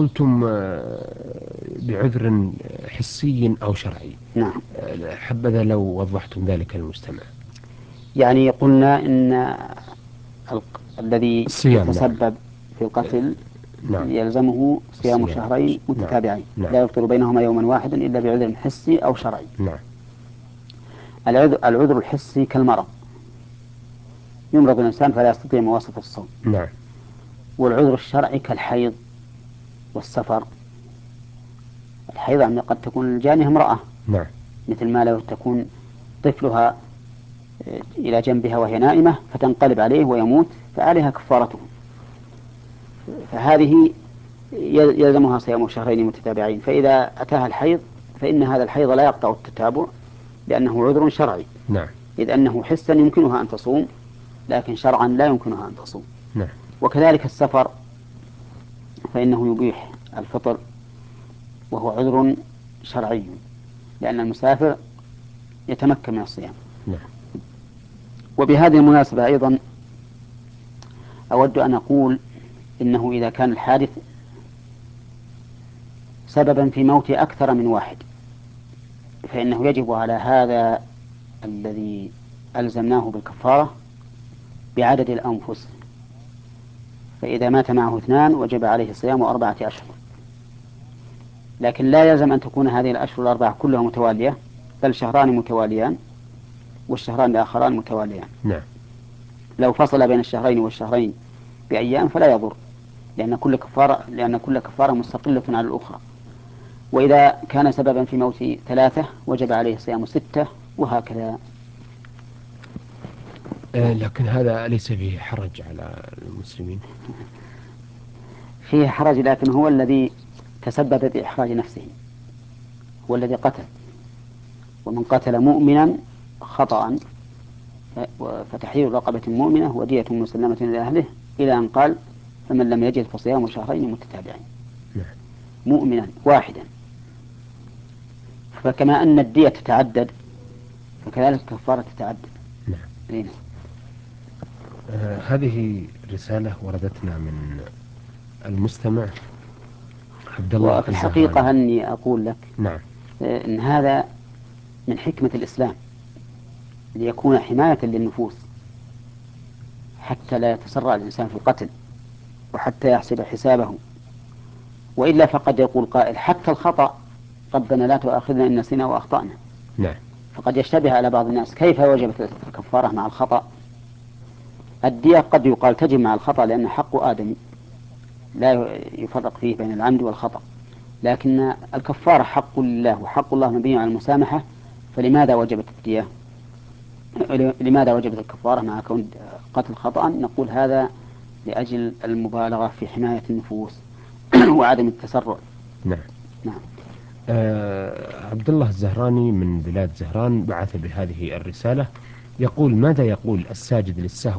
قلتم بعذر حسي أو شرعي. نعم. حبذا لو وضحتم ذلك للمستمع. يعني قلنا إن الذي الصيام، نعم. يتسبب في القتل نعم. يلزمه صيام الصيام. شهرين نعم. متتابعين نعم. لا يفطر بينهما يوما واحدا إلا بعذر حسي أو شرعي. نعم. العذر الحسي كالمرض، يمرض الإنسان فلا يستطيع مواصلة الصوم. نعم. والعذر الشرعي كالحيض والسفر. الحيض يعني قد تكون الجانية امرأة، نعم. مثل ما لو تكون طفلها إلى جنبها وهي نائمة فتنقلب عليه ويموت فعليها كفارته، فهذه يلزمها صيام شهرين متتابعين. فإذا أتاها الحيض فإن هذا الحيض لا يقطع التتابع لأنه عذر شرعي، نعم. إذ أنه حسا يمكنها أن تصوم لكن شرعا لا يمكنها أن تصوم. نعم. وكذلك السفر فإنه يبيح الفطر وهو عذر شرعي، لأن المسافر يتمكن من الصيام. نعم. وبهذه المناسبة أيضا أود أن أقول إنه إذا كان الحادث سببا في موت أكثر من واحد فإنه يجب على هذا الذي ألزمناه بالكفارة بعدد الأنفس، فإذا مات معه 2 وجب عليه صيام 4 أشهر، لكن لا يلزم أن تكون هذه الأشهر الأربعة كلها متوالية، بل شهران متواليان والشهران الآخران متواليان. نعم. لو فصل بين الشهرين والشهرين بأيام فلا يضر، لأن كل كفارة مستقلة على الأخرى. وإذا كان سببا في موت 3 وجب عليه صيام 6 وهكذا. لكن هذا ليس فيه حرج على المسلمين. فيه حرج، لكن هو الذي تسبب بإحراج نفسه، هو الذي قتل. ومن قتل مؤمنا خطأ فتحرير رقبة مؤمنة ودية مسلمة إلى أهله إلى أن قال فمن لم يجد فصيام شهرين متتابعين. نعم. مؤمنا واحدا، فكما أن الدية تتعدد فكذلك الكفارة تتعدد. نعم. هنا. هذه رسالة وردتنا من المستمع عبد الله وفي الزهراني. الحقيقة أني أقول لك نعم. إن هذا من حكمة الإسلام ليكون حماية للنفوس حتى لا يتسرع الإنسان في القتل وحتى يحسب حسابه، وإلا فقد يقول قائل حتى الخطأ ربنا لا تؤاخذنا إن نسينا وأخطأنا، نعم. فقد يشتبه على بعض الناس كيف وجبت الكفارة مع الخطأ. الدية قد يقال تجب مع الخطأ لأن حق آدم لا يفرق فيه بين العمد والخطأ، لكن الكفارة حق لله وحق الله مبني على المسامحة، فلماذا وجبت الدية؟ لماذا وجبت الكفارة مع كون قتل خطأ؟ نقول هذا لأجل المبالغة في حماية النفوس وعدم التسرع. نعم. نعم. عبد الله الزهراني من بلاد زهران بعث بهذه الرسالة، يقول: ماذا يقول الساجد للسهو